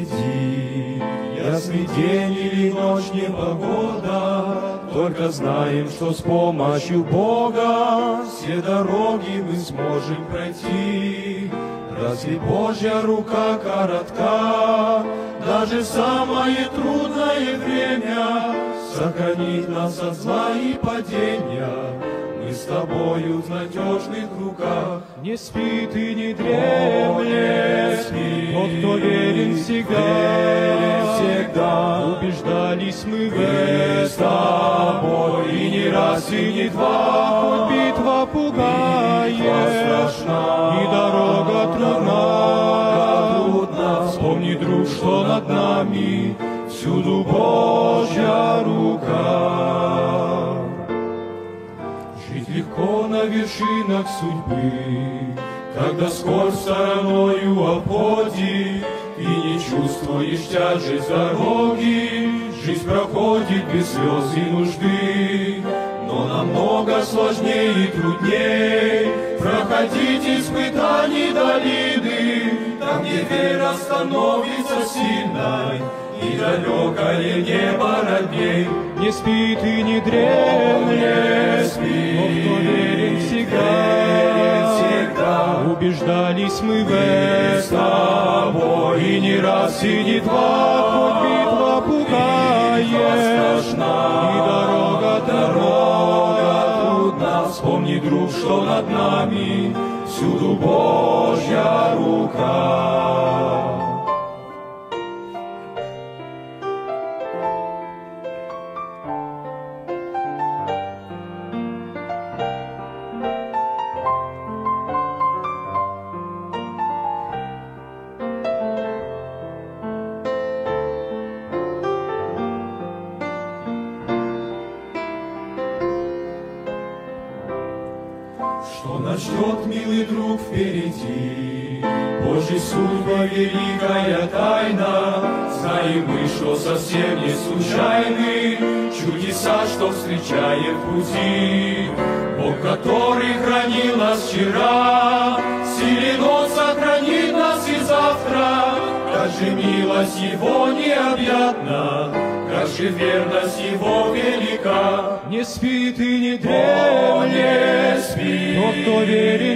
впереди. Ясный день или ночь, непогода, только знаем, что с помощью Бога все дороги мы сможем пройти. Разве Божья рука коротка, даже в самое трудное время сохранит нас от зла и падения? Мы с тобою в надежных руках. Не спит и не дремлет тот, кто верен всегда. Убеждались мы в этом, и не раз, и не два. хоть битва пугает, страшна, и дорога трудна. Вспомни, друг, что над нами всюду Божья рука. Жить легко на вершинах судьбы, когда скорбь стороною обходит, и не чувствуешь тяжесть дороги. Жизнь проходит без слез и нужды, но намного сложнее и трудней проходить испытаний долины, там, где вера становится сильной, и далекое небо родней. Не спит и не дремлет тот, кто верен всегда. Убеждались мы в этом, и не раз, и не хоть два. битва пугает, страшна, и дорога трудна. Вспомни, друг, что над нами всюду Божья рука. Что нас ждет, милый друг, впереди? Божья судьба, великая тайна. Знаем мы, что совсем не случайны чудеса, что встречаем в пути. Бог, который хранил нас вчера, силен Он сохранит нас и завтра. Как же милость Его необъятна, как же верность Его велика. Не спит и не дремлет тот, кто верен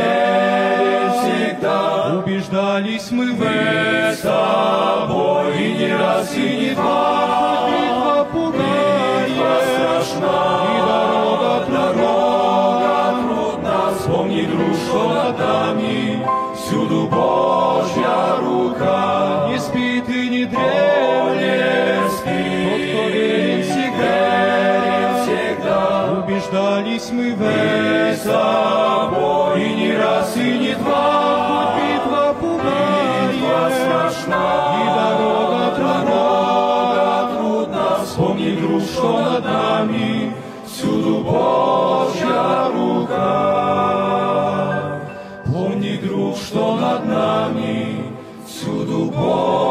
всегда. Убеждались мы в этом, и не раз, и не два. битва пугает, страшна, и дорога трудна. Вспомни, друг, что над нами всюду Божья рука. Не спит и не дремлет тот, кто верен всегда. Убеждались мы в этом, и не раз, и не два. битва пугает, страшна, и дорога трудна. Вспомни, друг, что над нами всюду Божья рука. Помни, друг, что над нами всюду Божья рука.